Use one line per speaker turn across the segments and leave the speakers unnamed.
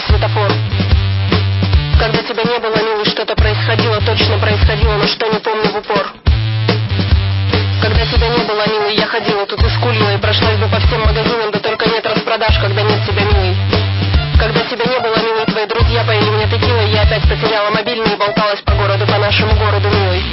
светофор. Когда тебя не было, милый, что-то происходило, точно происходило, но что не помню в упор. Когда тебя не было, милый, я ходила тут и скулила, и прошлась бы по всем магазинам, да только нет распродаж, когда нет тебя, милый. Когда тебя не было, милый, твои друзья поили мне текилой, я опять потеряла мобильный и болталась по городу, по нашему городу, милый.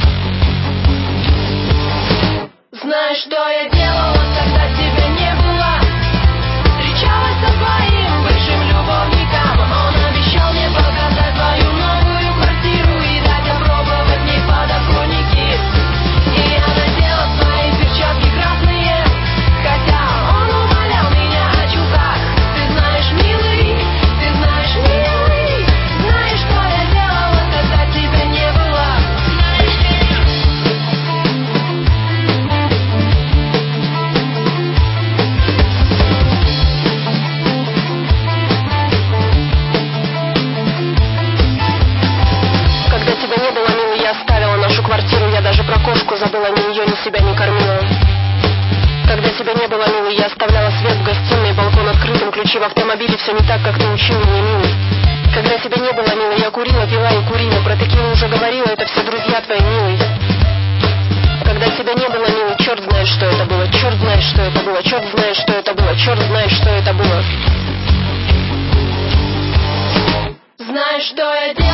Знаешь, что я делала, когда тебя не было? Встречалась со своим бывшим любовником. Он обещал мне показать свою новую квартиру и дать опробовать в ней подоконники. И я надела свои перчатки красные, хотя он умолял меня о чулках. Ты знаешь, милый, знаешь, что я делала, когда тебя не было? Когда тебя не было, милый, я оставила нашу квартиру, я даже про кошку забыла, ни ее, ни себя не кормила. Когда тебя не было, милый, я оставляла свет в гостиной, балкон открытым, ключи в автомобиле, все не так, как ты учил меня, милый. Когда тебя не было, милый, я курила, пила и курила, про текилу уже говорила, это все друзья твои, милый. Когда тебя не было, милый, черт знает, что это было, черт знает, что это было, черт знает, что это было, черт знает, что это было. Знаешь, что я делала?